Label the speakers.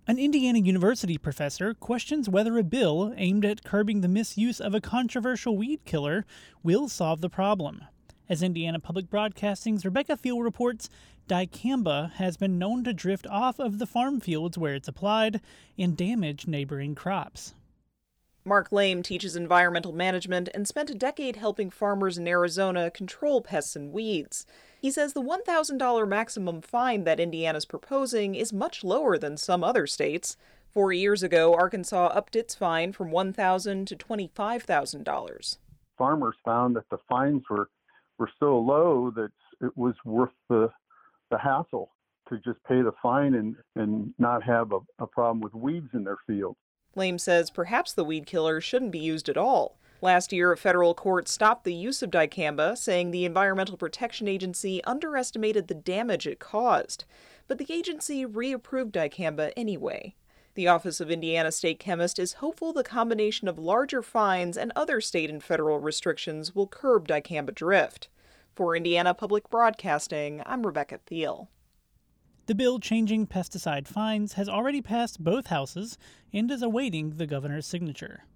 Speaker 1: An Indiana University professor questions whether a bill aimed at curbing the misuse of a controversial weed killer will solve the problem. As Indiana Public Broadcasting's Rebecca Thiel reports, dicamba has been known to drift off of the farm fields where it's applied and damage neighboring crops.
Speaker 2: Mark Lame teaches environmental management and spent a decade helping farmers in Arizona control pests and weeds. He says the $1,000 maximum fine that Indiana's proposing is much lower than some other states. 4 years ago, Arkansas upped its fine from $1,000 to $25,000.
Speaker 3: Farmers found that the fines were so low that it was worth the hassle to just pay the fine and not have a problem with weeds in their field.
Speaker 2: Lame says perhaps the weed killer shouldn't be used at all. Last year, a federal court stopped the use of dicamba, saying the Environmental Protection Agency underestimated the damage it caused. But the agency reapproved dicamba anyway. The Office of Indiana State Chemist is hopeful the combination of larger fines and other state and federal restrictions will curb dicamba drift. For Indiana Public Broadcasting, I'm Rebecca Thiel.
Speaker 1: The bill changing pesticide fines has already passed both houses and is awaiting the governor's signature.